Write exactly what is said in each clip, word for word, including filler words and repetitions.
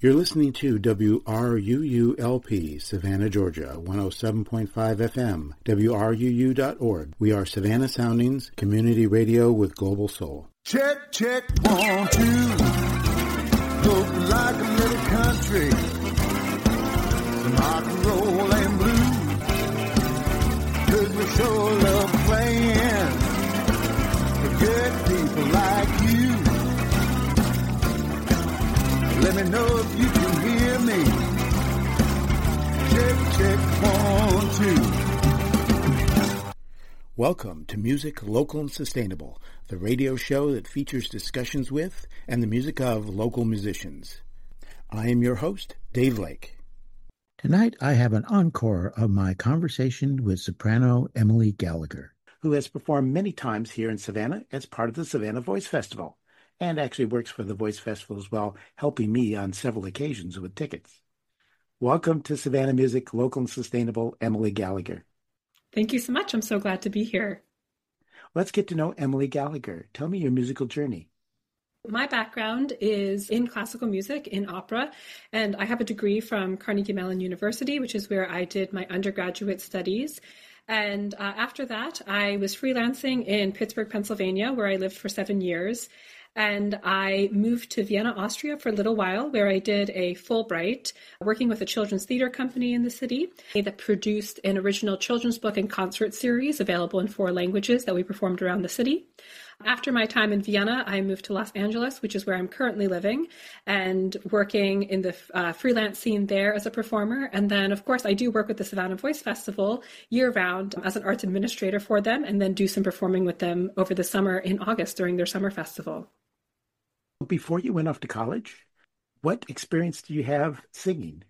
You're listening to W R U U L P, Savannah, Georgia, one oh seven point five F M, W R U U dot org. We are Savannah Soundings, community radio with global soul. Check, check, one, two. Look like a little country. Rock and roll and blues. 'Cause we sure love playing for good people like you. Let me know if you can hear me. Check, check, one, two. Welcome to Music Local and Sustainable, the radio show that features discussions with and the music of local musicians. I am your host, Dave Lake. Tonight I have an encore of my conversation with soprano Emily Gallagher, who has performed many times here in Savannah as part of the Savannah Voice Festival, and actually works for the Voice Festival as well, helping me on several occasions with tickets. Welcome to Savannah Music, Local and Sustainable, Emily Gallagher. Thank you so much. I'm so glad to be here. Let's get to know Emily Gallagher. Tell me your musical journey. My background is in classical music, in opera, and I have a degree from Carnegie Mellon University, which is where I did my undergraduate studies. And uh, after that, I was freelancing in Pittsburgh, Pennsylvania, where I lived for seven years. And I moved to Vienna, Austria for a little while, where I did a Fulbright, working with a children's theater company in the city that produced an original children's book and concert series available in four languages that we performed around the city. After my time in Vienna, I moved to Los Angeles, which is where I'm currently living, and working in the uh, freelance scene there as a performer. And then, of course, I do work with the Savannah Voice Festival year-round as an arts administrator for them, and then do some performing with them over the summer in August during their summer festival. Before you went off to college, what experience do you have singing?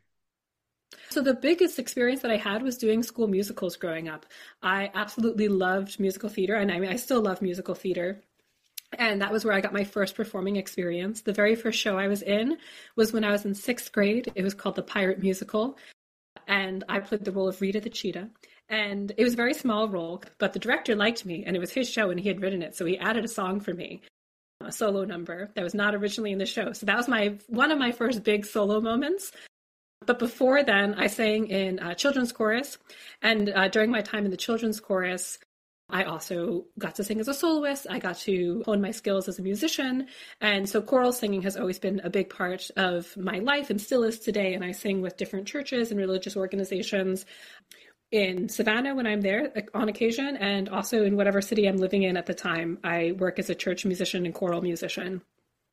So the biggest experience that I had was doing school musicals growing up. I absolutely loved musical theater, and I mean, I still love musical theater. And that was where I got my first performing experience. The very first show I was in was when I was in sixth grade. It was called The Pirate Musical, and I played the role of Rita the Cheetah. And it was a very small role, but the director liked me, and it was his show, and he had written it, so he added a song for me. A solo number that was not originally in the show. So that was my one of my first big solo moments. But before then, I sang in a children's chorus. And uh, during my time in the children's chorus, I also got to sing as a soloist. I got to hone my skills as a musician. And so choral singing has always been a big part of my life and still is today. And I sing with different churches and religious organizations in Savannah when I'm there on occasion, and also in whatever city I'm living in at the time. I work as a church musician and choral musician.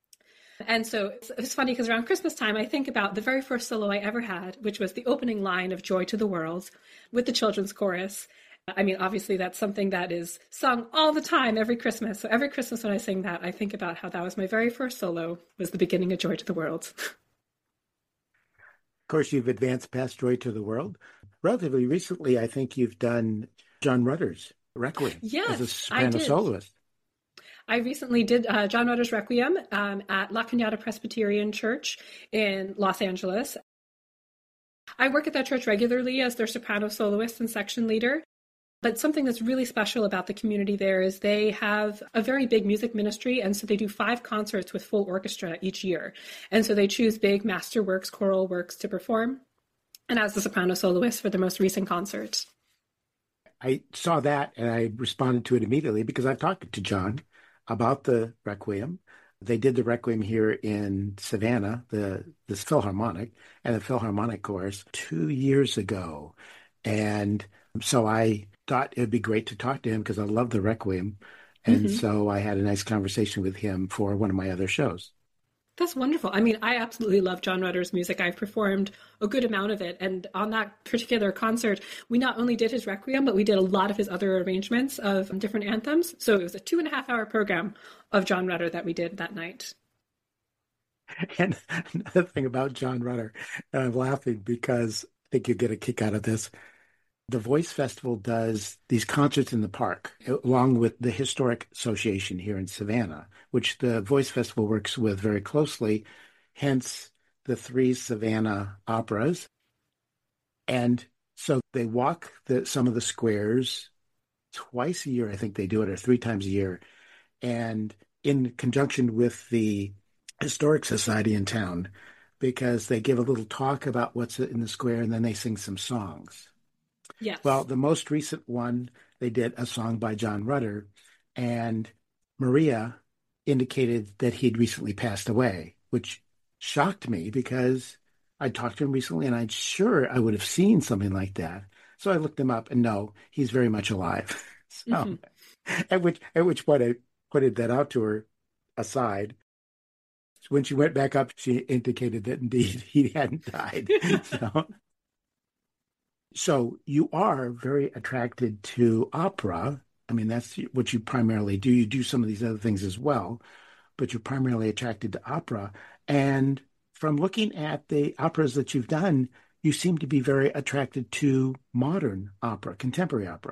And so it's, it's funny because around Christmas time, I think about the very first solo I ever had, which was the opening line of Joy to the World with the children's chorus. I mean, obviously, that's something that is sung all the time, every Christmas. So every Christmas when I sing that, I think about how that was my very first solo, was the beginning of Joy to the World. Of course, you've advanced past Joy to the World. Relatively recently, I think you've done John Rutter's Requiem yes, as a soprano soloist. I recently did uh, John Rutter's Requiem um, at La Cañada Presbyterian Church in Los Angeles. I work at that church regularly as their soprano soloist and section leader. But something that's really special about the community there is they have a very big music ministry, and so they do five concerts with full orchestra each year. And so they choose big masterworks, choral works to perform, and as the soprano soloist for the most recent concert. I saw that and I responded to it immediately because I've talked to John about the Requiem. They did the Requiem here in Savannah, the this Philharmonic, and the Philharmonic Chorus two years ago. And so I thought it'd be great to talk to him because I love the Requiem. And mm-hmm. so I had a nice conversation with him for one of my other shows. That's wonderful. I mean, I absolutely love John Rutter's music. I've performed a good amount of it. And on that particular concert, we not only did his Requiem, but we did a lot of his other arrangements of different anthems. So it was a two and a half hour program of John Rutter that we did that night. And another thing about John Rutter, and I'm laughing because I think you get a kick out of this. The Voice Festival does these concerts in the park, along with the Historic Association here in Savannah, which the Voice Festival works with very closely, hence the three Savannah operas. And so they walk the, some of the squares twice a year, I think they do it, or three times a year. And in conjunction with the Historic Society in town, because they give a little talk about what's in the square and then they sing some songs. Yes. Well, the most recent one, they did a song by John Rutter, and Maria indicated that he'd recently passed away, which shocked me because I talked to him recently and I'm sure I would have seen something like that. So I looked him up and no, he's very much alive. So mm-hmm. at which at which point I pointed that out to her aside. When she went back up, she indicated that indeed he hadn't died. so, so you are very attracted to opera. I mean, that's what you primarily do. You do some of these other things as well, but you're primarily attracted to opera. And from looking at the operas that you've done, you seem to be very attracted to modern opera, contemporary opera.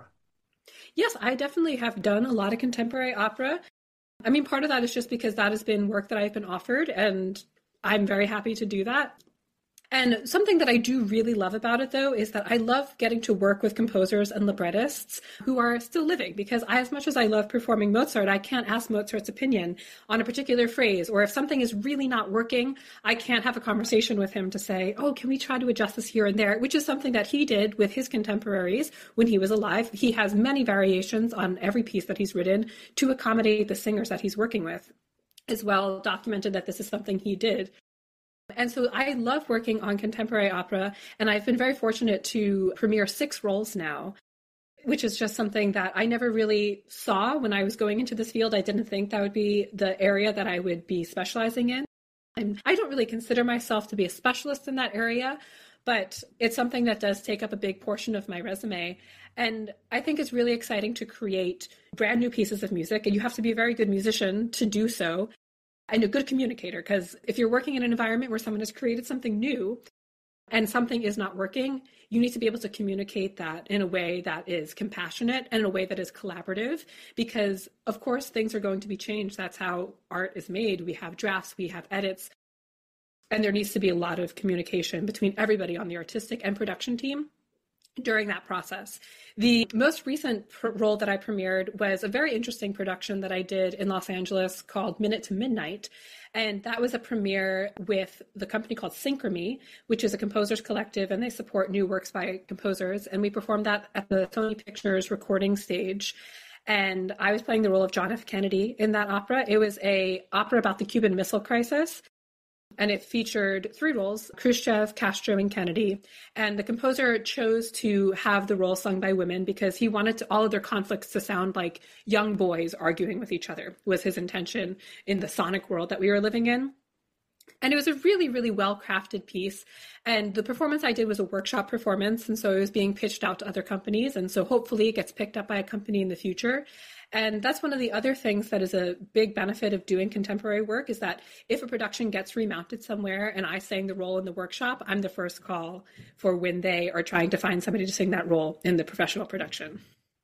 Yes, I definitely have done a lot of contemporary opera. I mean, part of that is just because that has been work that I've been offered, and I'm very happy to do that. And something that I do really love about it, though, is that I love getting to work with composers and librettists who are still living, because I, as much as I love performing Mozart, I can't ask Mozart's opinion on a particular phrase, or if something is really not working, I can't have a conversation with him to say, oh, can we try to adjust this here and there, which is something that he did with his contemporaries when he was alive. He has many variations on every piece that he's written to accommodate the singers that he's working with. As well documented that this is something he did. And so I love working on contemporary opera, and I've been very fortunate to premiere six roles now, which is just something that I never really saw when I was going into this field. I didn't think that would be the area that I would be specializing in. And I don't really consider myself to be a specialist in that area, but it's something that does take up a big portion of my resume. And I think it's really exciting to create brand new pieces of music, and you have to be a very good musician to do so. And a good communicator, because if you're working in an environment where someone has created something new and something is not working, you need to be able to communicate that in a way that is compassionate and in a way that is collaborative, because of course things are going to be changed. That's how art is made. We have drafts, we have edits, and there needs to be a lot of communication between everybody on the artistic and production team during that process. The most recent pr- role that I premiered was a very interesting production that I did in Los Angeles called Minute to Midnight. And that was a premiere with the company called Synchrony, which is a composers collective, and they support new works by composers. And we performed that at the Sony Pictures recording stage. And I was playing the role of John F. Kennedy in that opera. It was a opera about the Cuban Missile Crisis. And it featured three roles, Khrushchev, Castro, and Kennedy. And the composer chose to have the role sung by women because he wanted to, all of their conflicts to sound like young boys arguing with each other, was his intention in the sonic world that we were living in. And it was a really, really well-crafted piece. And the performance I did was a workshop performance. And so it was being pitched out to other companies. And so hopefully it gets picked up by a company in the future. And that's one of the other things that is a big benefit of doing contemporary work, is that if a production gets remounted somewhere and I sang the role in the workshop, I'm the first call for when they are trying to find somebody to sing that role in the professional production.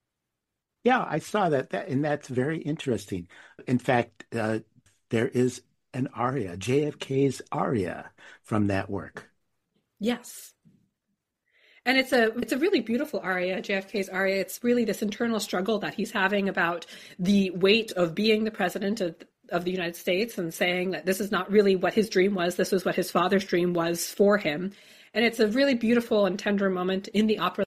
Yeah, I saw that, that and that's very interesting. In fact, uh, there is an aria, J F K's aria from that work. Yes. And it's a it's a really beautiful aria, J F K's aria. It's really this internal struggle that he's having about the weight of being the president of, of the United States, and saying that this is not really what his dream was. This was what his father's dream was for him. And it's a really beautiful and tender moment in the opera.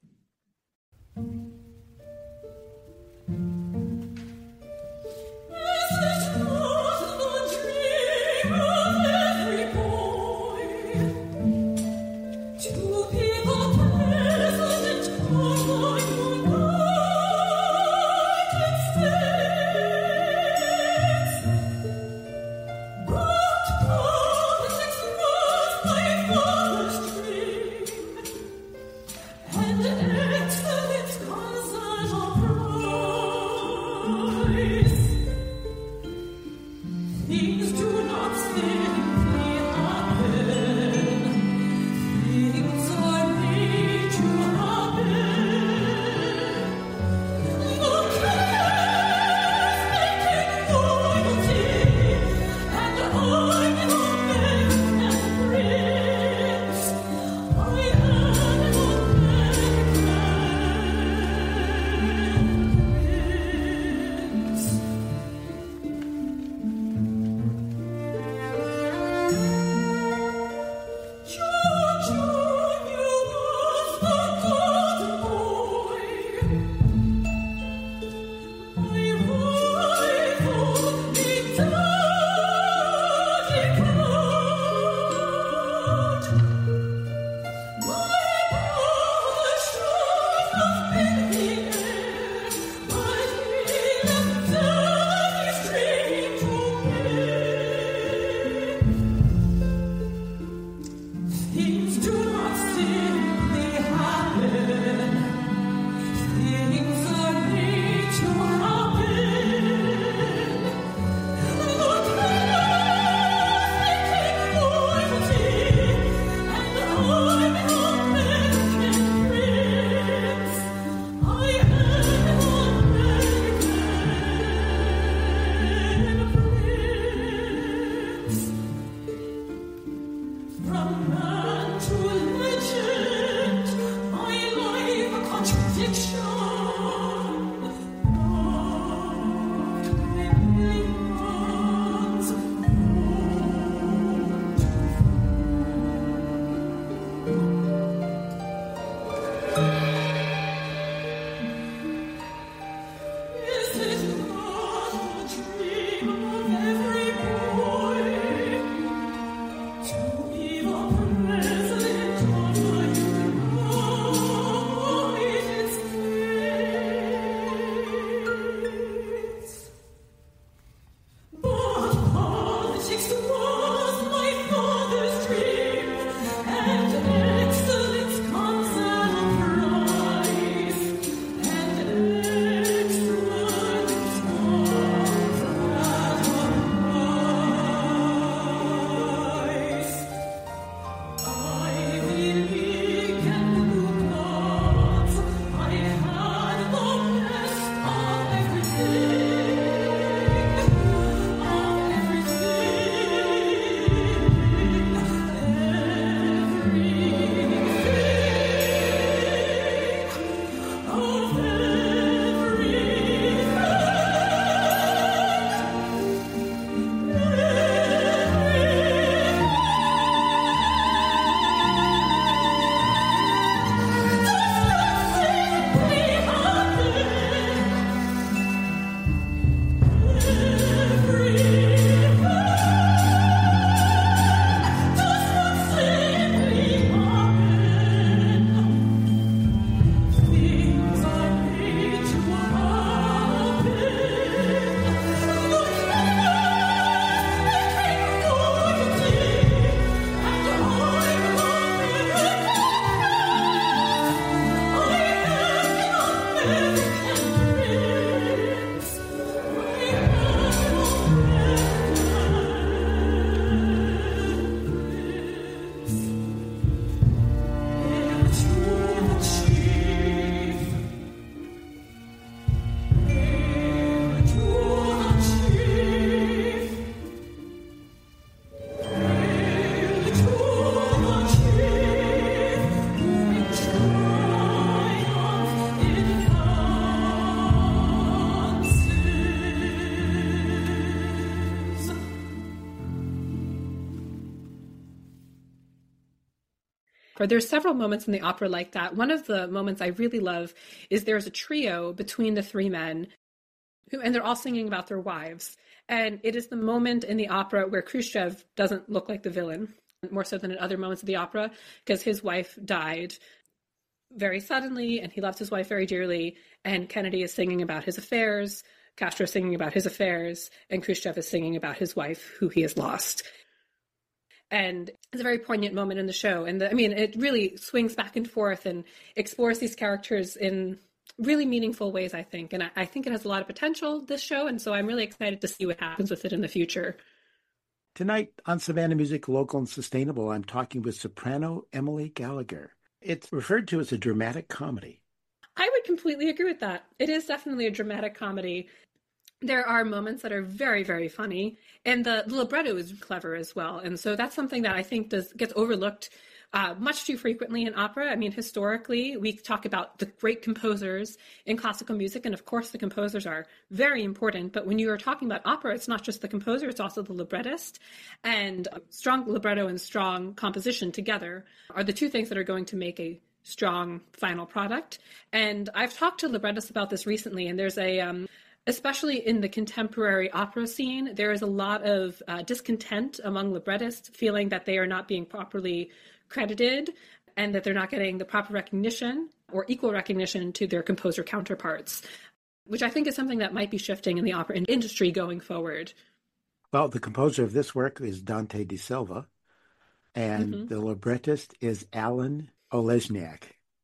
And Or there's several moments in the opera like that. One of the moments I really love is there's a trio between the three men, who, and they're all singing about their wives. And it is the moment in the opera where Khrushchev doesn't look like the villain, more so than in other moments of the opera, because his wife died very suddenly, and he loved his wife very dearly, and Kennedy is singing about his affairs, Castro is singing about his affairs, and Khrushchev is singing about his wife, who he has lost. And it's a very poignant moment in the show. And the, I mean, it really swings back and forth and explores these characters in really meaningful ways, I think. And I, I think it has a lot of potential, this show. And so I'm really excited to see what happens with it in the future. Tonight on Savannah Music Local and Sustainable, I'm talking with soprano Emily Gallagher. It's referred to as a dramatic comedy. I would completely agree with that. It is definitely a dramatic comedy. There are moments that are very, very funny, and the, the libretto is clever as well. And so that's something that I think does gets overlooked uh, much too frequently in opera. I mean, historically, we talk about the great composers in classical music, and of course the composers are very important. But when you are talking about opera, it's not just the composer, it's also the librettist. And strong libretto and strong composition together are the two things that are going to make a strong final product. And I've talked to librettists about this recently, and there's a... Um, Especially in the contemporary opera scene, there is a lot of uh, discontent among librettists, feeling that they are not being properly credited and that they're not getting the proper recognition or equal recognition to their composer counterparts, which I think is something that might be shifting in the opera industry going forward. Well, the composer of this work is Dante Di Silva, and mm-hmm. the librettist is Alan Olesniak.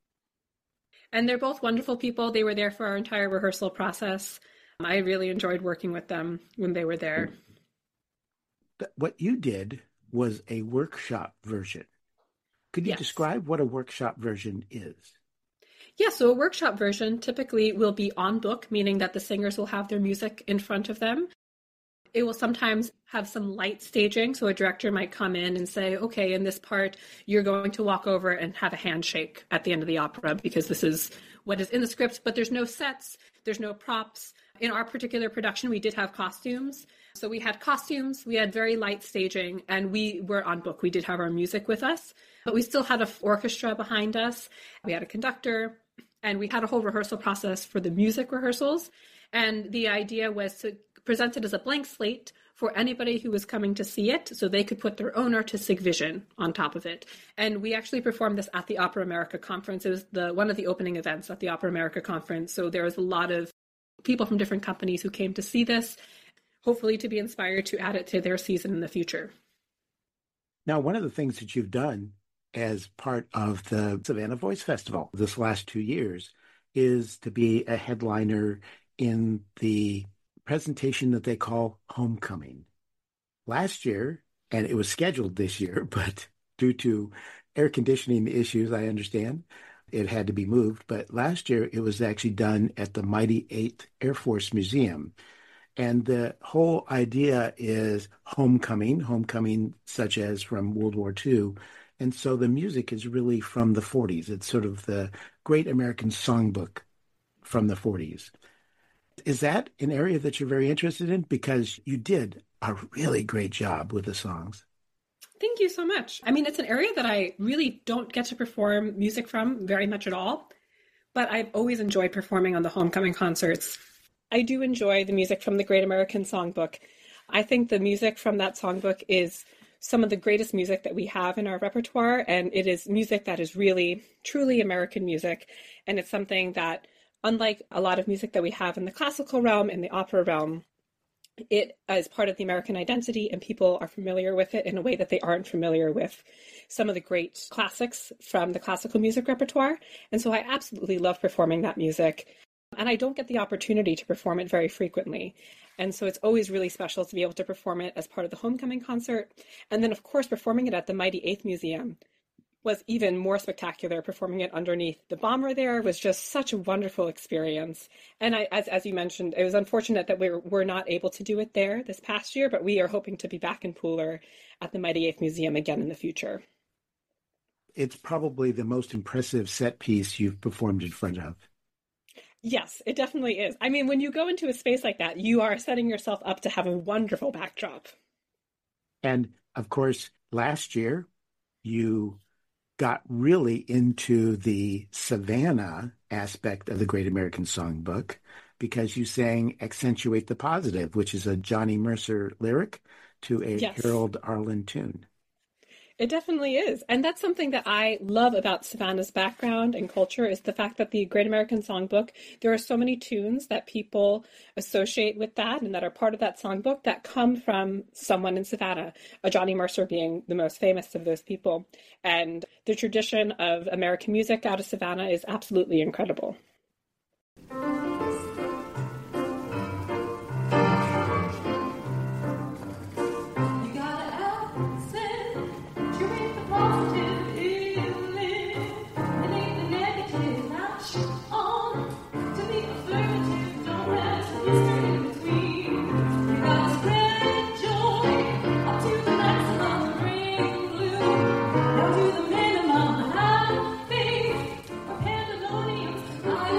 And they're both wonderful people. They were there for our entire rehearsal process. I really enjoyed working with them when they were there. What you did was a workshop version. Could you Yes. describe what a workshop version is? Yeah, so a workshop version typically will be on book, meaning that the singers will have their music in front of them. It will sometimes have some light staging. So a director might come in and say, okay, in this part, you're going to walk over and have a handshake at the end of the opera because this is what is in the script, but there's no sets, there's no props. In our particular production, we did have costumes. So we had costumes, we had very light staging, and we were on book. We did have our music with us, but we still had an orchestra behind us. We had a conductor, and we had a whole rehearsal process for the music rehearsals. And the idea was to present it as a blank slate for anybody who was coming to see it, so they could put their own artistic vision on top of it. And we actually performed this at the Opera America Conference. It was the one of the opening events at the Opera America Conference. So there was a lot of people from different companies who came to see this, hopefully to be inspired to add it to their season in the future. Now, one of the things that you've done as part of the Savannah Voice Festival this last two years is to be a headliner in the presentation that they call Homecoming. Last year, and it was scheduled this year, but due to air conditioning issues, I understand, it had to be moved. But last year, it was actually done at the Mighty eighth Air Force Museum. And the whole idea is homecoming, homecoming such as from World War Two. And so the music is really from the forties. It's sort of the Great American Songbook from the forties. Is that an area that you're very interested in? Because you did a really great job with the songs. Thank you so much. I mean, it's an area that I really don't get to perform music from very much at all, but I've always enjoyed performing on the homecoming concerts. I do enjoy the music from the Great American Songbook. I think the music from that songbook is some of the greatest music that we have in our repertoire, and it is music that is really, truly American music. And it's something that, unlike a lot of music that we have in the classical realm and the opera realm, it is part of the American identity, and people are familiar with it in a way that they aren't familiar with some of the great classics from the classical music repertoire. And so I absolutely love performing that music. And I don't get the opportunity to perform it very frequently. And so it's always really special to be able to perform it as part of the homecoming concert. And then, of course, performing it at the Mighty eighth Museum was even more spectacular. Performing it underneath the bomber there was just such a wonderful experience. And I, as, as you mentioned, it was unfortunate that we were, were not able to do it there this past year, but we are hoping to be back in Pooler at the Mighty eighth Museum again in the future. It's probably the most impressive set piece you've performed in front of. Yes, it definitely is. I mean, when you go into a space like that, you are setting yourself up to have a wonderful backdrop. And of course, last year, you got really into the Savannah aspect of the Great American Songbook because you sang Accentuate the Positive, which is a Johnny Mercer lyric to a Yes. Harold Arlen tune. It definitely is. And that's something that I love about Savannah's background and culture is the fact that the Great American Songbook, there are so many tunes that people associate with that and that are part of that songbook that come from someone in Savannah, a Johnny Mercer being the most famous of those people. And the tradition of American music out of Savannah is absolutely incredible. I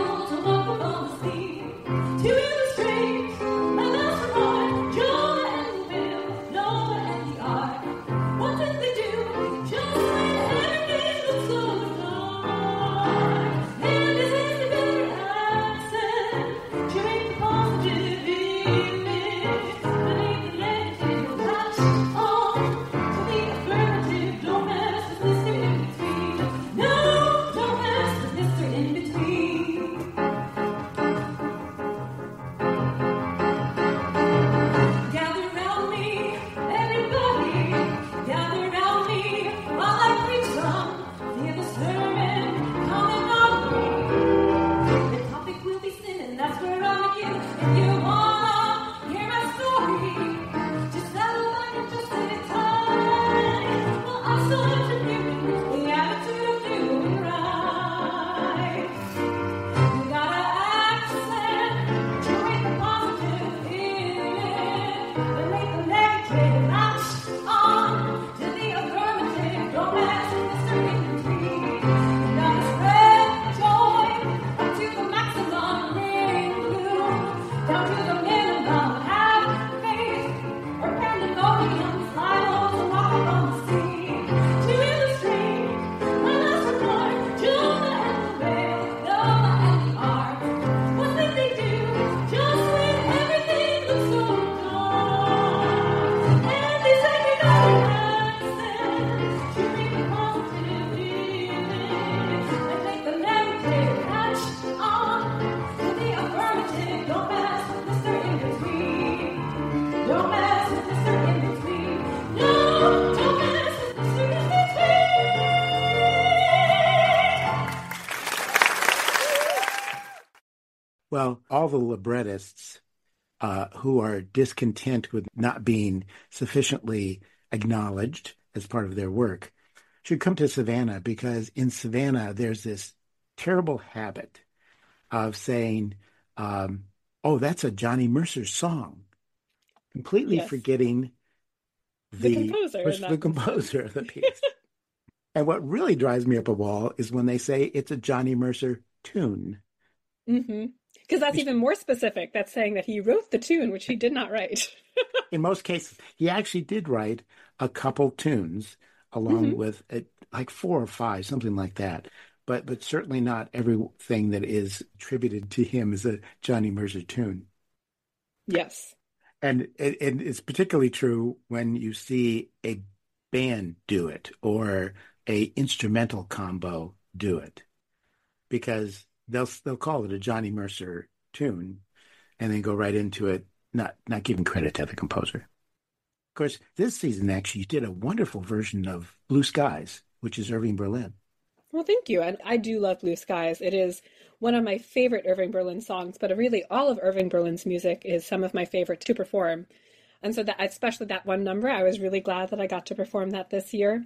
Well, all the librettists uh, who are discontent with not being sufficiently acknowledged as part of their work should come to Savannah, because in Savannah, there's this terrible habit of saying, um, oh, that's a Johnny Mercer song, completely Yes. forgetting The the, composer in the that composer of the piece. And what really drives me up a wall is when they say it's a Johnny Mercer tune. Mm-hmm. Because that's even more specific. That's saying that he wrote the tune, which he did not write. In most cases, he actually did write a couple tunes along Mm-hmm. with uh like four or five, something like that. But but certainly not everything that is attributed to him is a Johnny Mercer tune. Yes. And, it, and it's particularly true when you see a band do it or a instrumental combo do it, because they'll they'll call it a Johnny Mercer tune and then go right into it, not not giving credit to the composer. Of course, this season actually you did a wonderful version of Blue Skies, which is Irving Berlin. Well, thank you. And I do love Blue Skies. It is one of my favorite Irving Berlin songs, but really all of Irving Berlin's music is some of my favorite to perform. And so that, especially that one number, I was really glad that I got to perform that this year.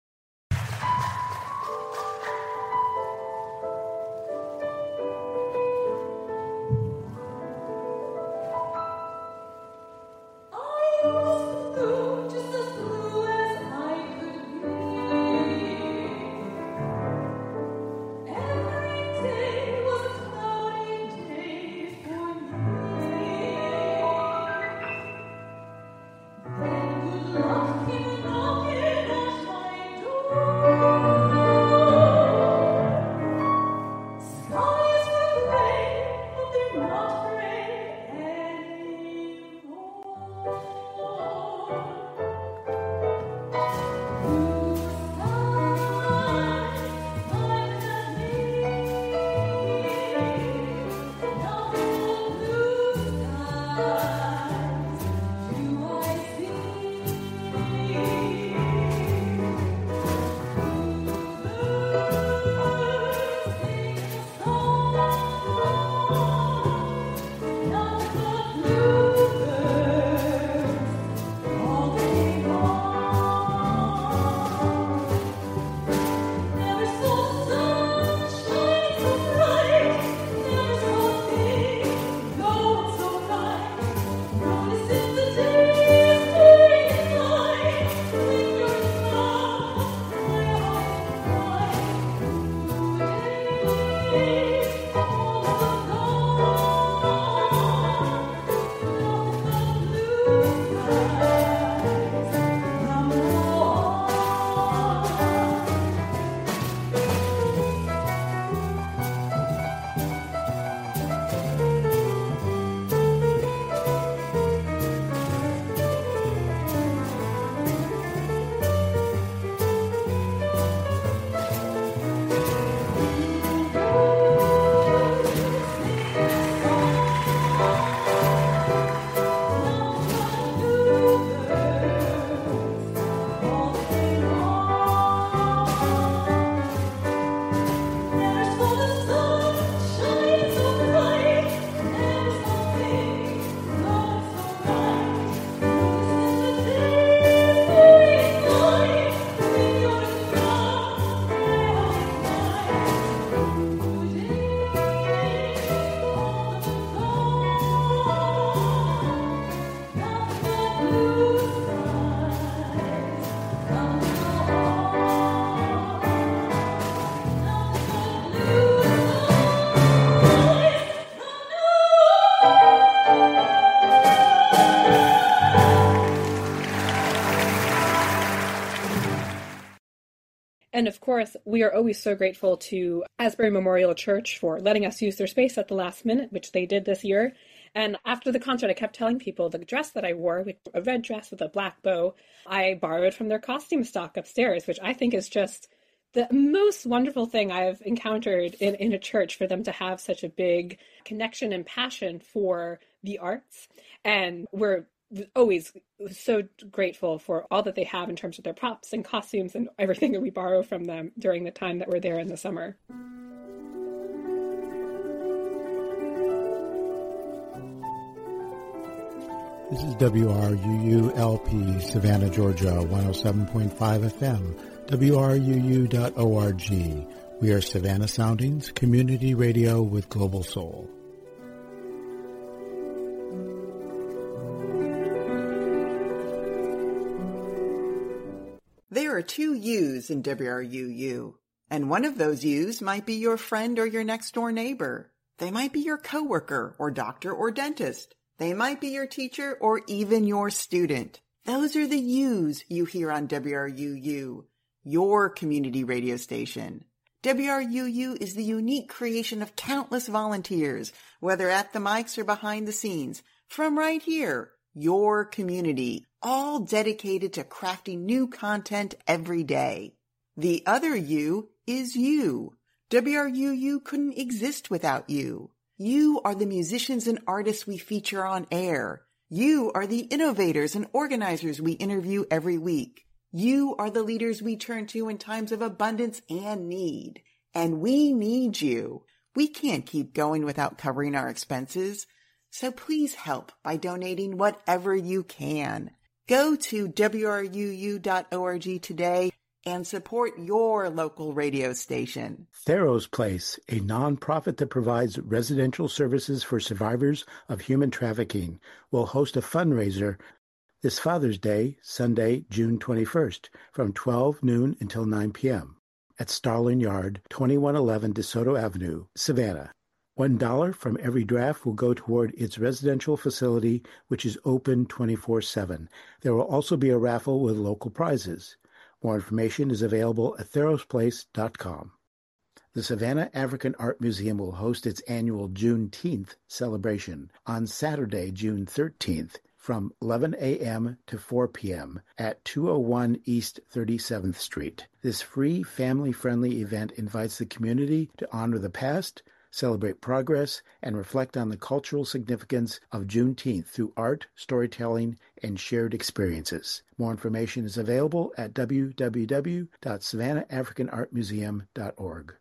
And of course, we are always so grateful to Asbury Memorial Church for letting us use their space at the last minute, which they did this year. And after the concert, I kept telling people the dress that I wore, a red dress with a black bow, I borrowed from their costume stock upstairs, which I think is just the most wonderful thing I've encountered in, in a church, for them to have such a big connection and passion for the arts. And we're always so grateful for all that they have in terms of their props and costumes and everything that we borrow from them during the time that we're there in the summer. This is W R U U L P, Savannah, Georgia, one oh seven point five F M, W R U U dot org. We are Savannah Soundings, community radio with global soul. There are two U's in W R U U, and one of those U's might be your friend or your next-door neighbor. They might be your coworker or doctor or dentist. They might be your teacher or even your student. Those are the U's you hear on W R U U, your community radio station. W R U U is the unique creation of countless volunteers, whether at the mics or behind the scenes, from right here, your community, all dedicated to crafting new content every day. The other U is you. W R U U couldn't exist without you. You are the musicians and artists we feature on air. You are the innovators and organizers we interview every week. You are the leaders we turn to in times of abundance and need. And we need you. We can't keep going without covering our expenses. So please help by donating whatever you can. Go to W R U U dot org today and support your local radio station. Theros Place, a nonprofit that provides residential services for survivors of human trafficking, will host a fundraiser this Father's Day, Sunday, June twenty-first, from twelve noon until nine p.m. at Starling Yard, twenty-one eleven DeSoto Avenue, Savannah. One dollar from every draft will go toward its residential facility, which is open twenty-four seven. There will also be a raffle with local prizes. More information is available at theros place dot com. The Savannah African Art Museum will host its annual Juneteenth celebration on Saturday, June thirteenth, from eleven a.m. to four p.m. at two oh one East thirty-seventh Street. This free, family-friendly event invites the community to honor the past, celebrate progress, and reflect on the cultural significance of Juneteenth through art, storytelling, and shared experiences. More information is available at w w w dot savannah african art museum dot org.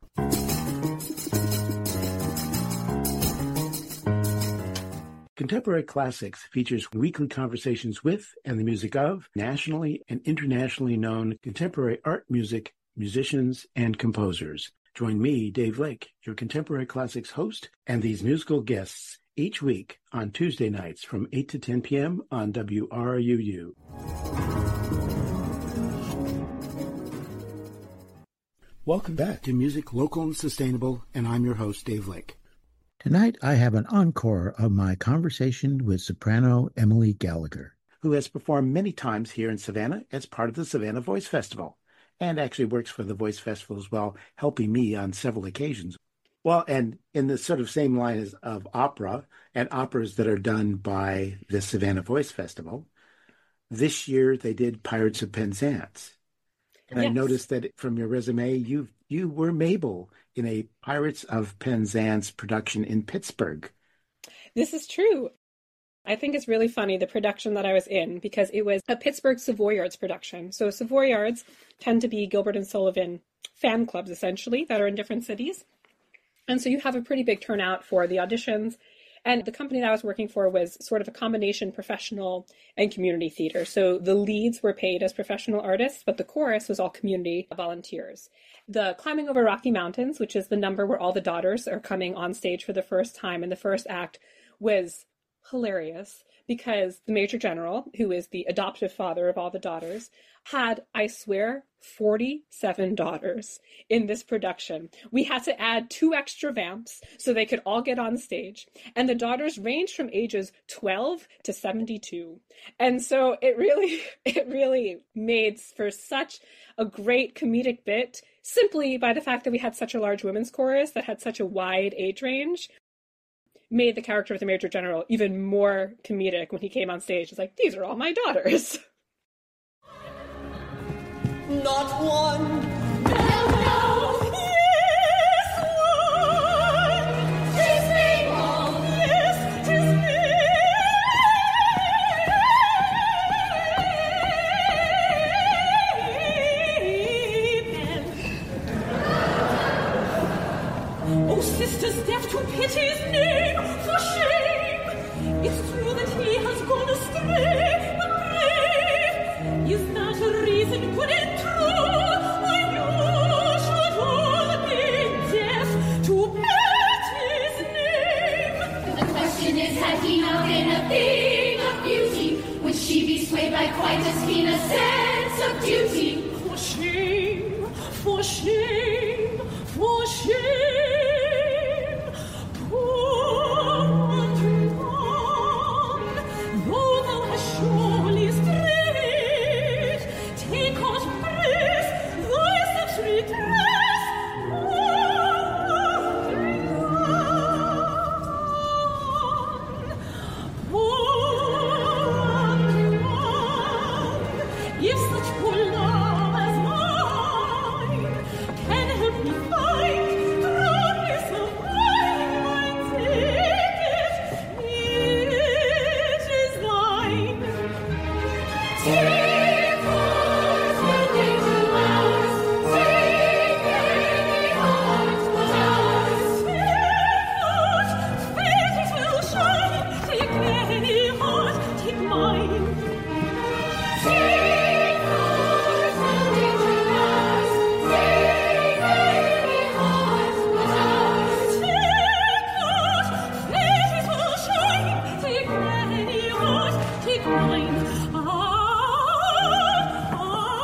Contemporary Classics features weekly conversations with and the music of nationally and internationally known contemporary art music, musicians, and composers. Join me, Dave Lake, your Contemporary Classics host, and these musical guests each week on Tuesday nights from eight to ten p.m. on W R U U. Welcome back to Music Local and Sustainable, and I'm your host, Dave Lake. Tonight, I have an encore of my conversation with soprano Emily Gallagher, who has performed many times here in Savannah as part of the Savannah Voice Festival, and actually works for the Voice Festival as well, helping me on several occasions. Well, and in the sort of same line as of opera and operas that are done by the Savannah Voice Festival, this year they did Pirates of Penzance. And yes. I noticed that from your resume, you you were Mabel in a Pirates of Penzance production in Pittsburgh. This is true. I think it's really funny, the production that I was in, because it was a Pittsburgh Savoyards production. So Savoyards tend to be Gilbert and Sullivan fan clubs, essentially, that are in different cities. And so you have a pretty big turnout for the auditions. And the company that I was working for was sort of a combination professional and community theater. So the leads were paid as professional artists, but the chorus was all community volunteers. The Climbing Over Rocky Mountains, which is the number where all the daughters are coming on stage for the first time in the first act, was hilarious because the Major General, who is the adoptive father of all the daughters, had, I swear, forty-seven daughters in this production. We had to add two extra vamps so they could all get on stage. And the daughters ranged from ages twelve to seventy-two. And so it really, it really made for such a great comedic bit, simply by the fact that we had such a large women's chorus that had such a wide age range. Made the character of the Major General even more comedic when he came on stage. It's like, these are all my daughters. Not one. No, no. Yes, one. Tis Mabel. Yes, tis Mabel. Oh, sisters, deaf to pity's name, for shame. It's true that he has gonna stray, brave. Is that a reason good and true? Why you should all be deaf to Betty's name? The question is, had he not been a thing of beauty, would she be swayed by quite as keen a sense of duty? For shame, for shame, for shame. Poor wandering one, though thou hast surely strayed, take heart, brace, thy steps retrace. Poor wandering one, if such poor love as mine can help me find promise of mine, I take it, it is thine. Take heart, nothing to ours. Take any heart but ours. Take heart, fate it will shine. Take any heart, take mine. Take heart, nothing to ours. Take any heart but ours. Take heart, fate it will shine. Take any heart, take mine. Ah, ah,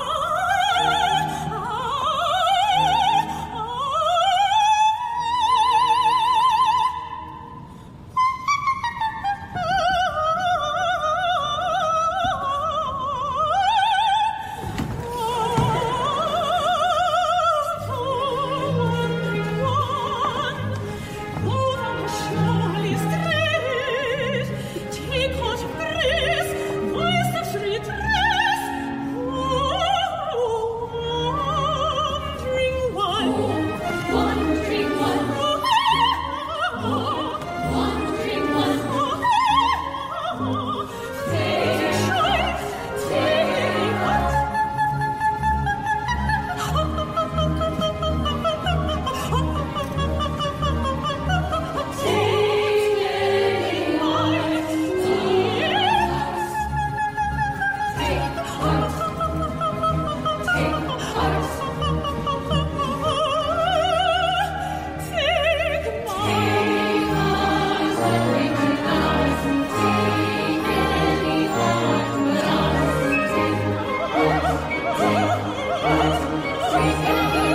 Wandering one, wandering one. Take heart, take heart. Take any heart, take heart. Take heart, Take take mine. heart, nothing to ours. Take any heart but ours. Take heart, take any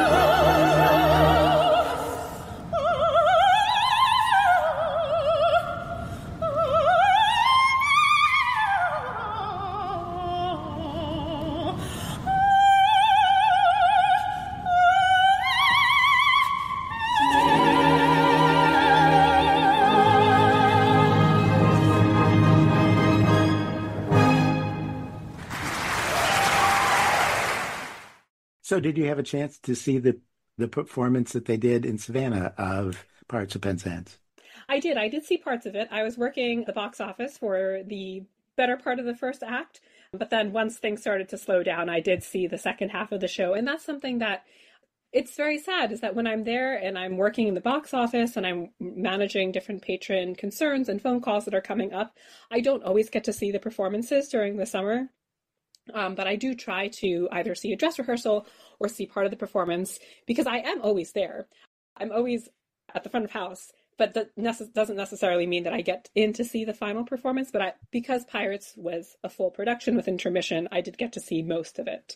So did you have a chance to see the the performance that they did in Savannah of Pirates of Penzance? I did. I did see parts of it. I was working at the box office for the better part of the first act, but then once things started to slow down, I did see the second half of the show. And that's something that it's very sad, is that when I'm there and I'm working in the box office and I'm managing different patron concerns and phone calls that are coming up, I don't always get to see the performances during the summer. Um, but I do try to either see a dress rehearsal or see part of the performance, because I am always there. I'm always at the front of house, but that nece- doesn't necessarily mean that I get in to see the final performance. But I, because Pirates was a full production with intermission, I did get to see most of it.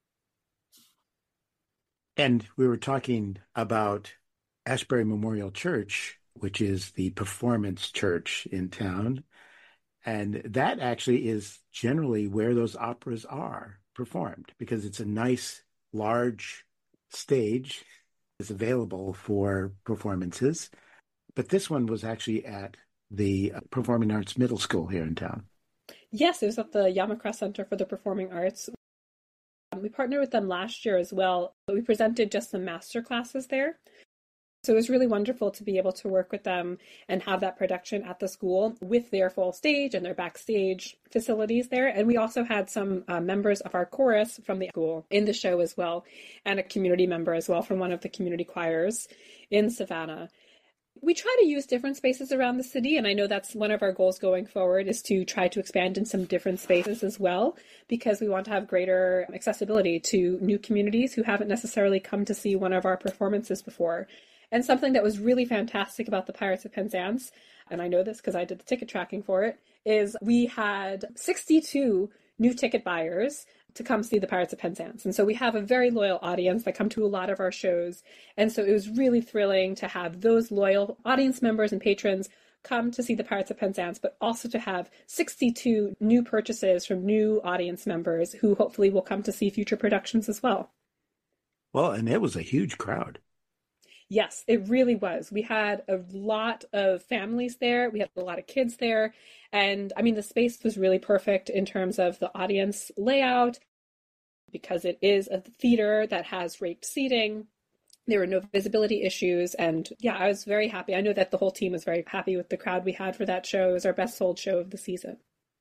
And we were talking about Ashbury Memorial Church, which is the performance church in town. And that actually is generally where those operas are performed, because it's a nice, large stage is available for performances. But this one was actually at the Performing Arts Middle School here in town. Yes, it was at the Yamakra Center for the Performing Arts. We partnered with them last year as well, but we presented just some master classes there. So it was really wonderful to be able to work with them and have that production at the school with their full stage and their backstage facilities there. And we also had some uh, members of our chorus from the school in the show as well, and a community member as well from one of the community choirs in Savannah. We try to use different spaces around the city, and I know that's one of our goals going forward, is to try to expand in some different spaces as well, because we want to have greater accessibility to new communities who haven't necessarily come to see one of our performances before. And something that was really fantastic about the Pirates of Penzance, and I know this because I did the ticket tracking for it, is we had sixty-two new ticket buyers to come see the Pirates of Penzance. And so we have a very loyal audience that come to a lot of our shows. And so it was really thrilling to have those loyal audience members and patrons come to see the Pirates of Penzance, but also to have sixty-two new purchases from new audience members who hopefully will come to see future productions as well. Well, and it was a huge crowd. Yes, it really was. We had a lot of families there. We had a lot of kids there. And I mean, the space was really perfect in terms of the audience layout, because it is a theater that has raked seating. There were no visibility issues. And yeah, I was very happy. I know that the whole team was very happy with the crowd we had for that show. It was our best sold show of the season.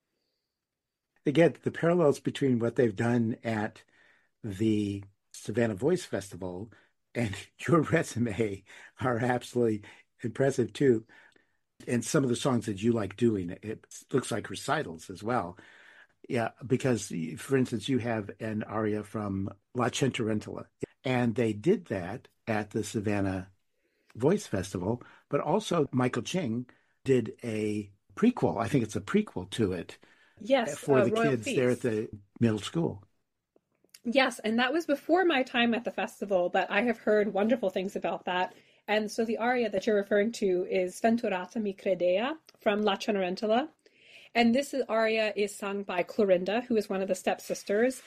Again, the parallels between what they've done at the Savannah Voice Festival and your resume are absolutely impressive too. And some of the songs that you like doing, it looks like recitals as well. Yeah, because, for instance, you have an aria from La Cenerentola, and they did that at the Savannah Voice Festival, but also Michael Ching did a prequel. I think it's a prequel to it. Yes, for uh, the Royal kids Feast. there at the middle school. Yes, and that was before my time at the festival, but I have heard wonderful things about that. And so the aria that you're referring to is Sventurata mi credea from La Cenerentola. And this aria is sung by Clorinda, who is one of the stepsisters.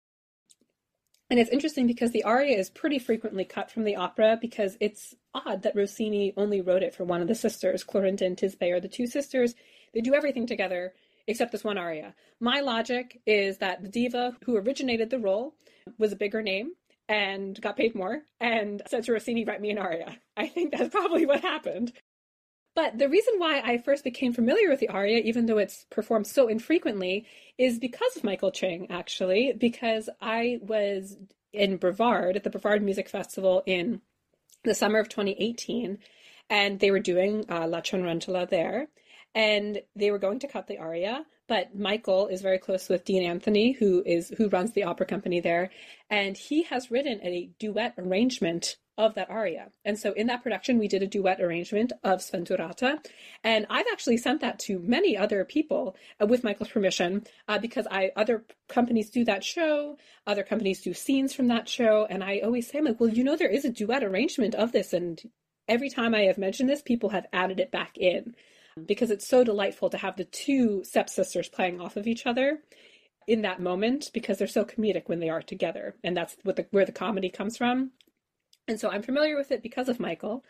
And it's interesting because the aria is pretty frequently cut from the opera, because it's odd that Rossini only wrote it for one of the sisters. Clorinda and Tisbe are the two sisters. They do everything together except this one aria. My logic is that the diva who originated the role was a bigger name and got paid more and said to Rossini, write me an aria. I think that's probably what happened. But the reason why I first became familiar with the aria, even though it's performed so infrequently, is because of Michael Ching, actually, because I was in Brevard at the Brevard Music Festival in the summer of twenty eighteen, and they were doing uh, La Cenerentola there. And they were going to cut the aria, but Michael is very close with Dean Anthony, who is who runs the opera company there, and he has written a duet arrangement of that aria. And so in that production, we did a duet arrangement of Sventurata, and I've actually sent that to many other people uh, with Michael's permission, uh, because I other companies do that show, other companies do scenes from that show, and I always say, I'm like, well, you know, there is a duet arrangement of this, and every time I have mentioned this, people have added it back in, because it's so delightful to have the two stepsisters playing off of each other in that moment, because they're so comedic when they are together. And that's what the, where the comedy comes from. And so I'm familiar with it because of Michael.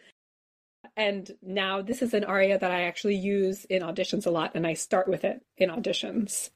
And now this is an aria that I actually use in auditions a lot, and I start with it in auditions.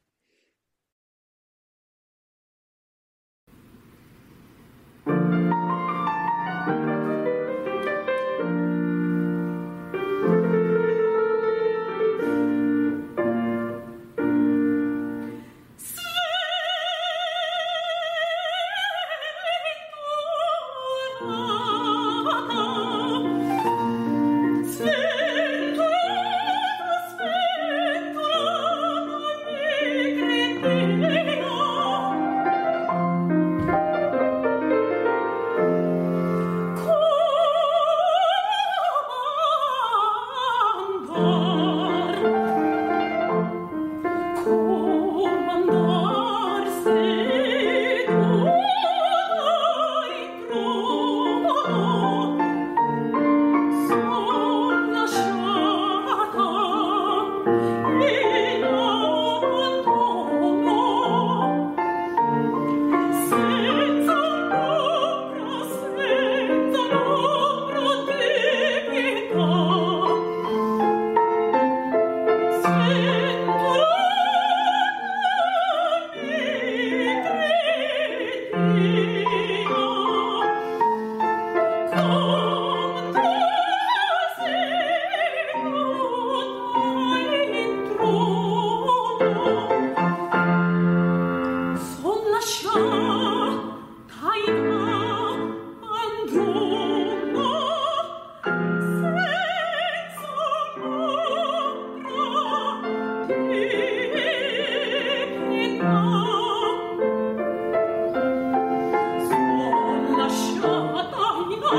Oh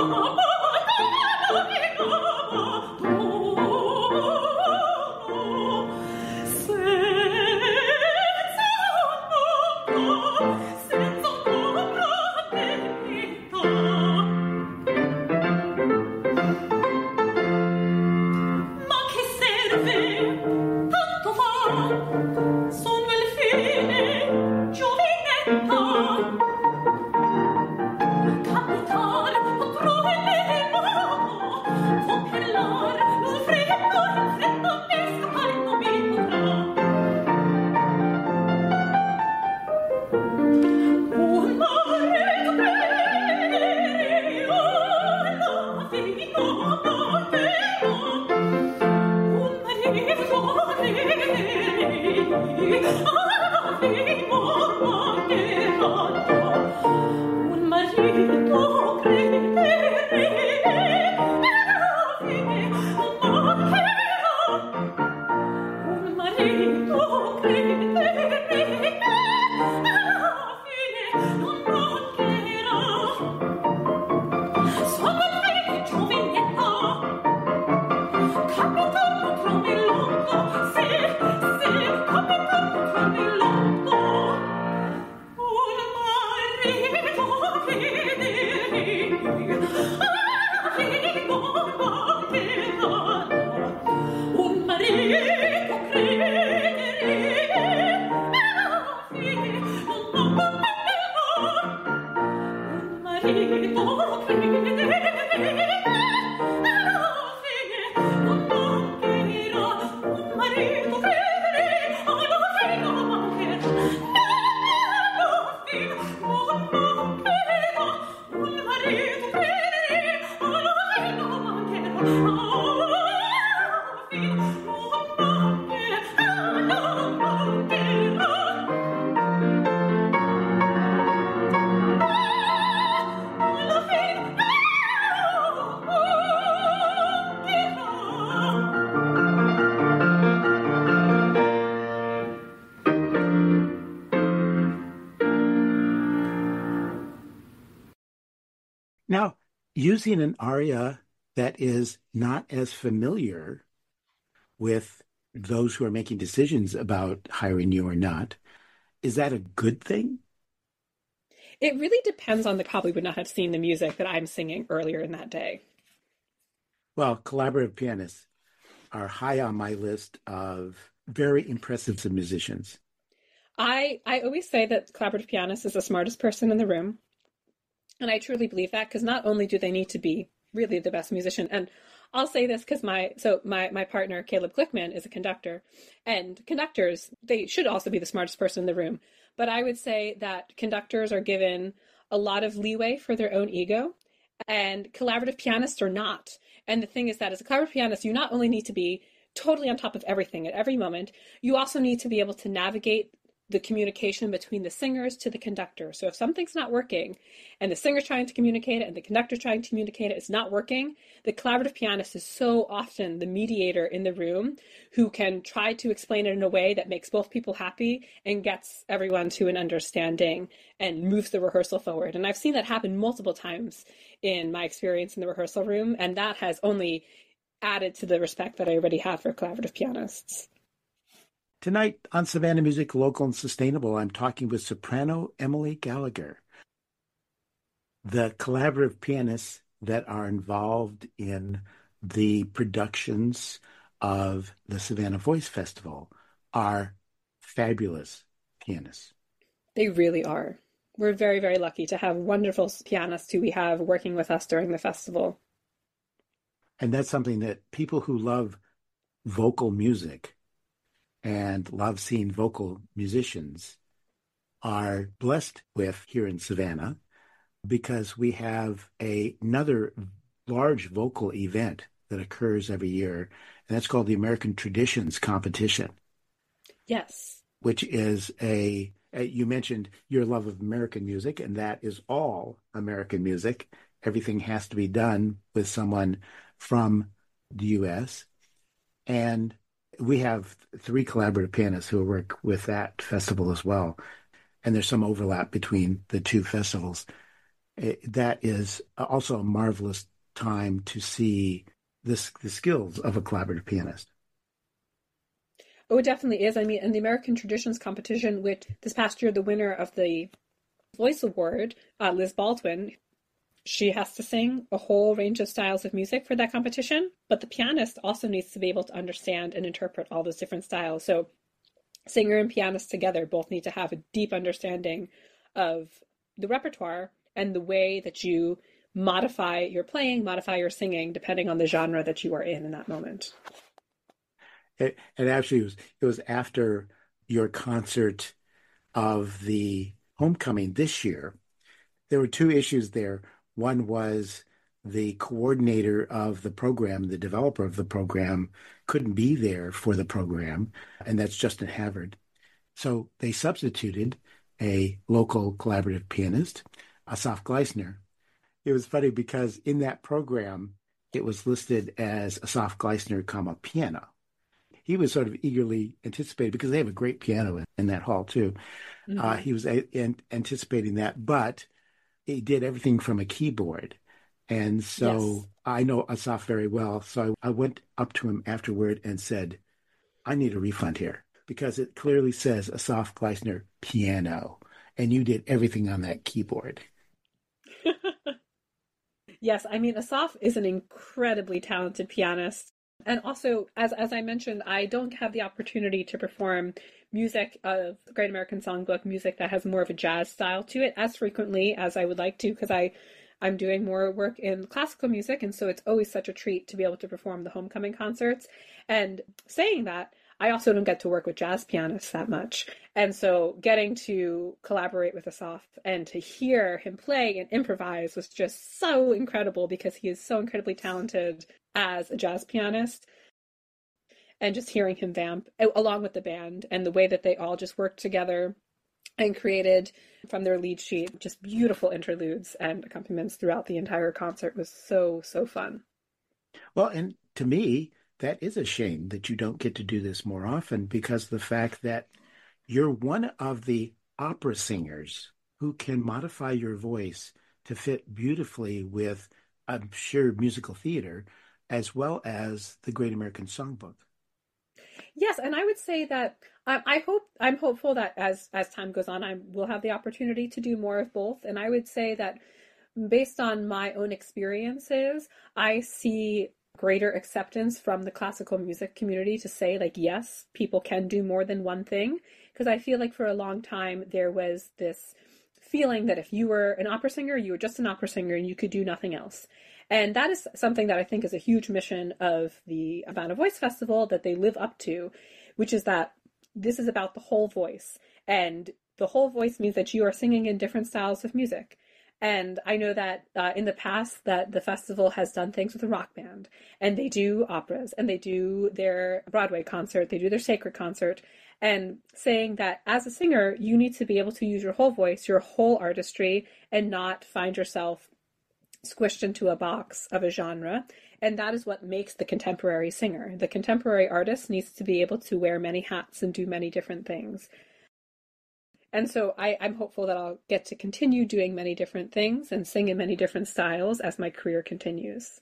Now, using an aria that is not as familiar with those who are making decisions about hiring you or not, is that a good thing? It really depends on the probably would not have seen the music that I'm singing earlier in that day. Well, collaborative pianists are high on my list of very impressive musicians. I, I always say that collaborative pianist is the smartest person in the room. And I truly believe that, because not only do they need to be really the best musician, and I'll say this because my so my my partner Caleb Glickman is a conductor, and conductors, they should also be the smartest person in the room. But I would say that conductors are given a lot of leeway for their own ego, and collaborative pianists are not. And the thing is that as a collaborative pianist, you not only need to be totally on top of everything at every moment, you also need to be able to navigate the communication between the singers to the conductor. So if something's not working and the singer's trying to communicate it and the conductor's trying to communicate it, it's not working, the collaborative pianist is so often the mediator in the room who can try to explain it in a way that makes both people happy and gets everyone to an understanding and moves the rehearsal forward. And I've seen that happen multiple times in my experience in the rehearsal room, and that has only added to the respect that I already have for collaborative pianists. Tonight on Savannah Music Local and Sustainable, I'm talking with soprano Emily Gallagher. The collaborative pianists that are involved in the productions of the Savannah Voice Festival are fabulous pianists. They really are. We're very, very lucky to have wonderful pianists who we have working with us during the festival. And that's something that people who love vocal music and love seeing vocal musicians are blessed with here in Savannah, because we have a, another large vocal event that occurs every year, and that's called the American Traditions Competition. Yes. Which is a, a, you mentioned your love of American music, and that is all American music. Everything has to be done with someone from the U S, and we have three collaborative pianists who work with that festival as well. And there's some overlap between the two festivals. It, that is also a marvelous time to see this, the skills of a collaborative pianist. Oh, it definitely is. I mean, in the American Traditions competition, which this past year, the winner of the Voice Award, uh, Liz Baldwin, she has to sing a whole range of styles of music for that competition, but the pianist also needs to be able to understand and interpret all those different styles. So singer and pianist together both need to have a deep understanding of the repertoire and the way that you modify your playing, modify your singing, depending on the genre that you are in in that moment. It, and actually, it was, it was after your concert of the homecoming this year. There were two issues there. One was the coordinator of the program, the developer of the program, couldn't be there for the program, and that's Justin Havard. So they substituted a local collaborative pianist, Asaf Gleisner. It was funny because in that program, it was listed as Asaf Gleisner, comma, piano. He was sort of eagerly anticipated because they have a great piano in, in that hall too. Mm-hmm. Uh, he was a, an, anticipating that, but he did everything from a keyboard. And so yes. I know Asaf very well. So I, I went up to him afterward and said, I need a refund here because it clearly says Asaf Gleisner piano, and you did everything on that keyboard. Yes, I mean, Asaf is an incredibly talented pianist. And also, as as I mentioned, I don't have the opportunity to perform music of the Great American Songbook, music that has more of a jazz style to it as frequently as I would like to, because I, I'm doing more work in classical music, and so it's always such a treat to be able to perform the homecoming concerts. And saying that, I also don't get to work with jazz pianists that much. And so getting to collaborate with Asaf and to hear him play and improvise was just so incredible because he is so incredibly talented as a jazz pianist. And just hearing him vamp along with the band and the way that they all just worked together and created from their lead sheet just beautiful interludes and accompaniments throughout the entire concert was so, so fun. Well, and to me, that is a shame that you don't get to do this more often because the fact that you're one of the opera singers who can modify your voice to fit beautifully with, I'm sure, musical theater, as well as the Great American Songbook. Yes, and I would say that um, I hope I'm hopeful that as as time goes on, I will have the opportunity to do more of both. And I would say that based on my own experiences, I see greater acceptance from the classical music community to say, like, yes, people can do more than one thing. Because I feel like for a long time, there was this feeling that if you were an opera singer, you were just an opera singer and you could do nothing else. And that is something that I think is a huge mission of the Havana Voice Festival that they live up to, which is that this is about the whole voice. And the whole voice means that you are singing in different styles of music. And I know that uh, in the past that the festival has done things with a rock band, and they do operas, and they do their Broadway concert, they do their sacred concert, and saying that as a singer, you need to be able to use your whole voice, your whole artistry, and not find yourself squished into a box of a genre. And that is what makes the contemporary singer. The contemporary artist needs to be able to wear many hats and do many different things. And so I, I'm hopeful that I'll get to continue doing many different things and sing in many different styles as my career continues.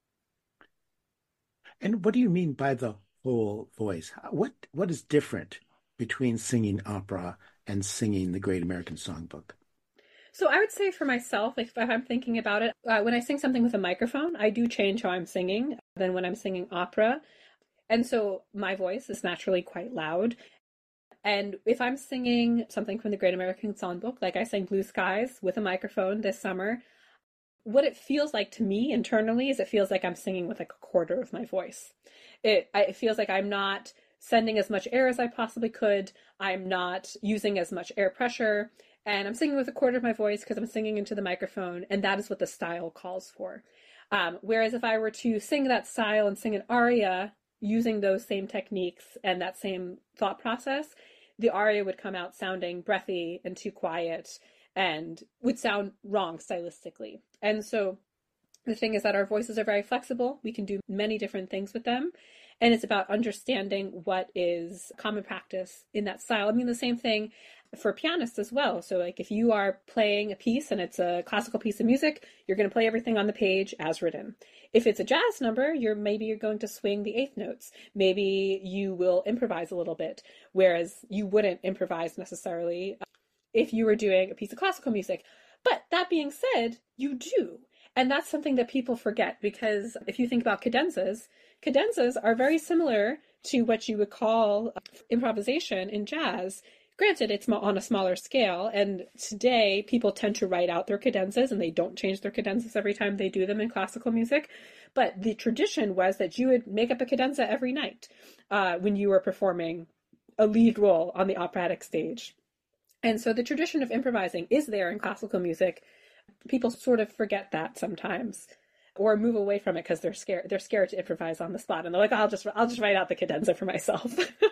And what do you mean by the whole voice? What What is different between singing opera and singing the Great American Songbook? So I would say for myself, if I'm thinking about it, uh, when I sing something with a microphone, I do change how I'm singing than when I'm singing opera. And so my voice is naturally quite loud. And if I'm singing something from the Great American Songbook, like I sang Blue Skies with a microphone this summer, what it feels like to me internally is it feels like I'm singing with like a quarter of my voice. It, it feels like I'm not sending as much air as I possibly could. I'm not using as much air pressure. And I'm singing with a quarter of my voice because I'm singing into the microphone. And that is what the style calls for. Um, whereas if I were to sing that style and sing an aria using those same techniques and that same thought process, the aria would come out sounding breathy and too quiet and would sound wrong stylistically. And so the thing is that our voices are very flexible. We can do many different things with them. And it's about understanding what is common practice in that style. I mean, the same thing for pianists as well. So like if you are playing a piece and it's a classical piece of music, you're going to play everything on the page as written. If it's a jazz number, you're maybe you're going to swing the eighth notes. Maybe you will improvise a little bit, whereas you wouldn't improvise necessarily if you were doing a piece of classical music. But that being said, you do. And that's something that people forget, because if you think about cadenzas, cadenzas are very similar to what you would call improvisation in jazz. Granted, it's on a smaller scale, and today people tend to write out their cadenzas and they don't change their cadenzas every time they do them in classical music. But the tradition was that you would make up a cadenza every night uh, when you were performing a lead role on the operatic stage. And so the tradition of improvising is there in classical music. People sort of forget that sometimes, or move away from it because they're scared. They're scared to improvise on the spot, and they're like, "I'll just, I'll just write out the cadenza for myself."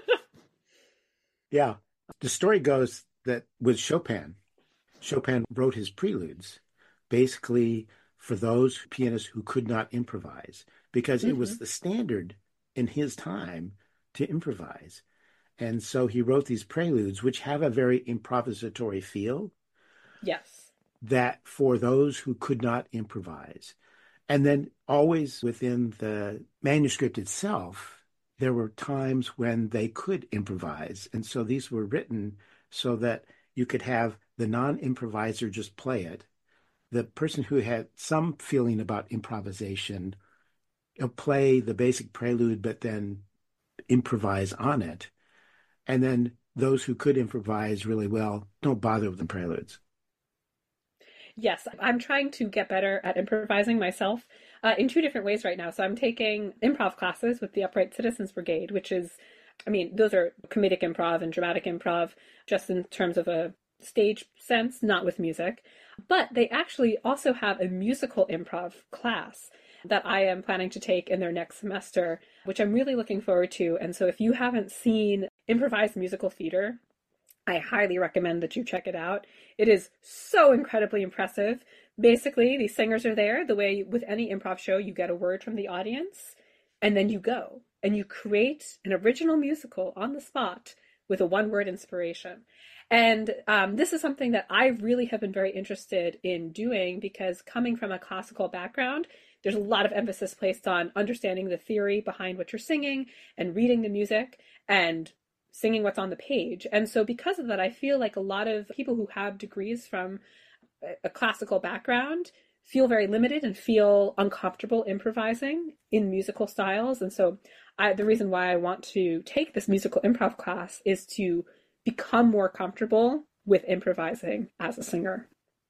Yeah. The story goes that with Chopin, Chopin wrote his preludes basically for those pianists who could not improvise, because mm-hmm. it was the standard in his time to improvise. And so he wrote these preludes, which have a very improvisatory feel. Yes. That for those who could not improvise. And then always within the manuscript itself, there were times when they could improvise. And so these were written so that you could have the non-improviser just play it. The person who had some feeling about improvisation, you know, play the basic prelude, but then improvise on it. And then those who could improvise really well don't bother with the preludes. Yes, I'm trying to get better at improvising myself uh, in two different ways right now. So I'm taking improv classes with the Upright Citizens Brigade, which is, I mean, those are comedic improv and dramatic improv, just in terms of a stage sense, not with music. But they actually also have a musical improv class that I am planning to take in their next semester, which I'm really looking forward to. And so if you haven't seen improvised musical theater, I highly recommend that you check it out. It is so incredibly impressive. Basically, these singers are there. The way with any improv show, you get a word from the audience, and then you go and you create an original musical on the spot with a one-word inspiration. And um, this is something that I really have been very interested in doing, because coming from a classical background, there's a lot of emphasis placed on understanding the theory behind what you're singing and reading the music and singing what's on the page. And so because of that, I feel like a lot of people who have degrees from a classical background feel very limited and feel uncomfortable improvising in musical styles. And so I, the reason why I want to take this musical improv class is to become more comfortable with improvising as a singer.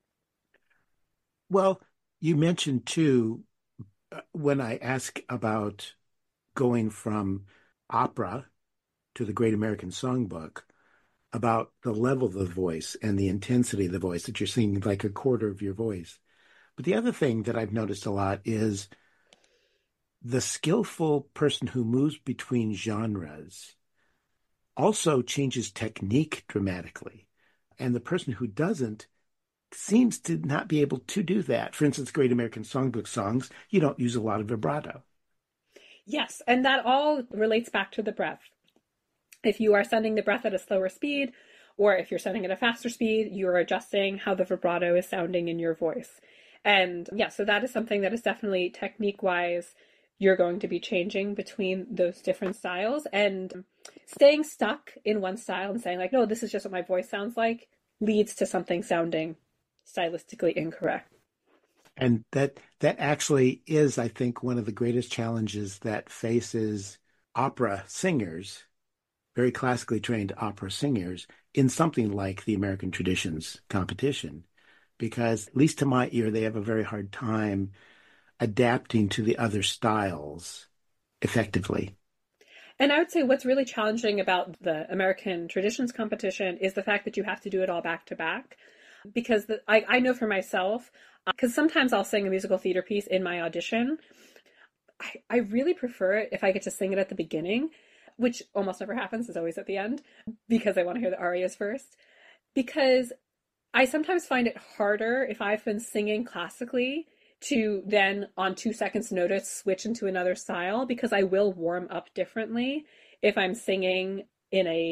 Well, you mentioned too, when I ask about going from opera to the Great American Songbook, about the level of the voice and the intensity of the voice, that you're singing like a quarter of your voice. But the other thing that I've noticed a lot is the skillful person who moves between genres also changes technique dramatically. And the person who doesn't seems to not be able to do that. For instance, Great American Songbook songs, you don't use a lot of vibrato. Yes, and that all relates back to the breath. If you are sending the breath at a slower speed, or if you're sending at a faster speed, you're adjusting how the vibrato is sounding in your voice. And yeah, so that is something that is definitely technique-wise, you're going to be changing between those different styles. And staying stuck in one style and saying like, no, this is just what my voice sounds like, leads to something sounding stylistically incorrect. And that that actually is, I think, one of the greatest challenges that faces opera singers, very classically trained opera singers, in something like the American Traditions competition, because at least to my ear, they have a very hard time adapting to the other styles effectively. And I would say what's really challenging about the American Traditions competition is the fact that you have to do it all back to back. Because the, I, I know for myself, because uh, sometimes I'll sing a musical theater piece in my audition. I, I really prefer it if I get to sing it at the beginning, which almost never happens, is always at the end, because I want to hear the arias first. Because I sometimes find it harder if I've been singing classically to then on two seconds notice switch into another style, because I will warm up differently if I'm singing in a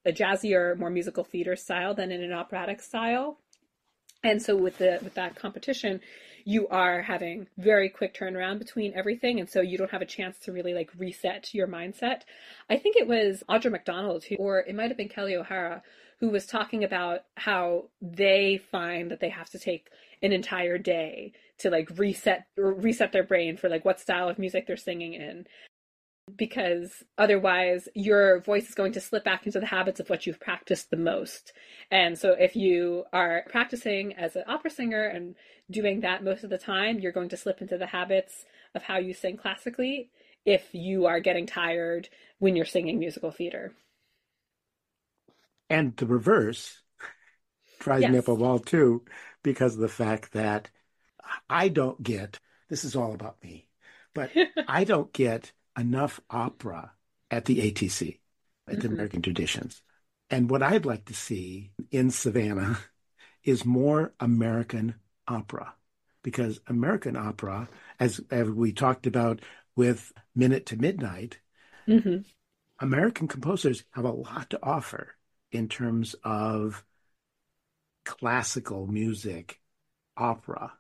a jazzier, more musical theater style than in an operatic style. And so with the with that competition, you are having very quick turnaround between everything. And so you don't have a chance to really like reset your mindset. I think it was Audra McDonald, who, or it might have been Kelly O'Hara, who was talking about how they find that they have to take an entire day to like reset or reset their brain for like what style of music they're singing in. Because otherwise your voice is going to slip back into the habits of what you've practiced the most. And so if you are practicing as an opera singer and doing that most of the time, you're going to slip into the habits of how you sing classically if you are getting tired when you're singing musical theater. And the reverse drives Yes. me up a wall too, because of the fact that I don't get, this is all about me, but I don't get enough opera at the A T C, at the Mhm. American Traditions. And what I'd like to see in Savannah is more American opera, because American opera, as, as we talked about with Minute to Midnight, Mhm. American composers have a lot to offer in terms of classical music, opera.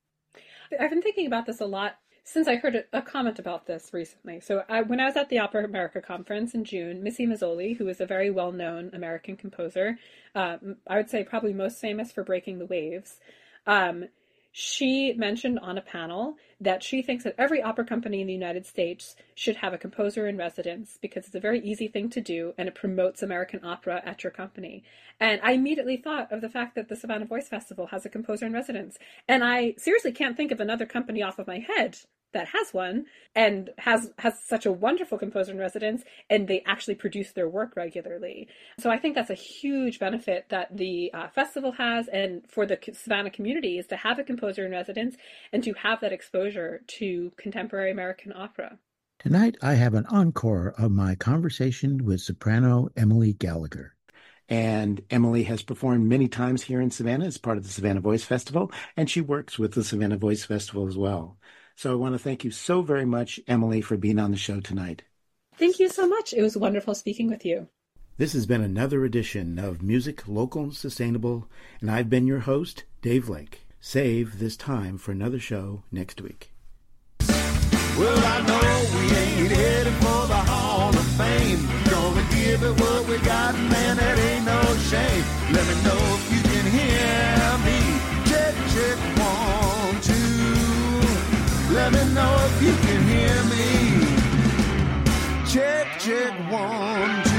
I've been thinking about this a lot since I heard a, a comment about this recently. So I, when I was at the Opera America conference in June, Missy Mazzoli, who is a very well-known American composer, uh, I would say probably most famous for Breaking the Waves, um, she mentioned on a panel that she thinks that every opera company in the United States should have a composer in residence because it's a very easy thing to do and it promotes American opera at your company. And I immediately thought of the fact that the Savannah Voice Festival has a composer in residence. And I seriously can't think of another company off of my head that has one and has has such a wonderful composer in residence, and they actually produce their work regularly. So I think that's a huge benefit that the uh, festival has, and for the Savannah community, is to have a composer in residence and to have that exposure to contemporary American opera. Tonight, I have an encore of my conversation with soprano Emily Gallagher. And Emily has performed many times here in Savannah as part of the Savannah Voice Festival, and she works with the Savannah Voice Festival as well. So I want to thank you so very much, Emily, for being on the show tonight. Thank you so much. It was wonderful speaking with you. This has been another edition of Music Local and Sustainable, and I've been your host, Dave Lake. Save this time for another show next week. Well, I know we ain't headed for the Hall of Fame. Gonna give it what we got, man, that ain't no shame. Let me know if you can hear me. Check, check, one, two. Let me know if you can hear me. Check, check, one, two.